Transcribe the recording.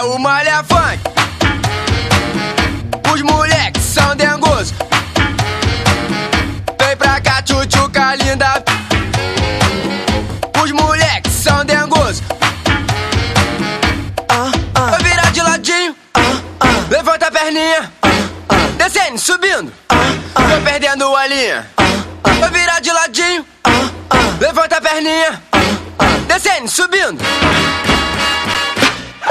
o malha funk. Os moleques são dengosos. Vem pra cá, tchutchuca linda. Os moleques são dengosos. Vai virar de ladinho. Levanta a perninha. Descendo, subindo. Tô perdendo a linha. Vai virar de ladinho. Levanta a perninha. Descendo, subindo.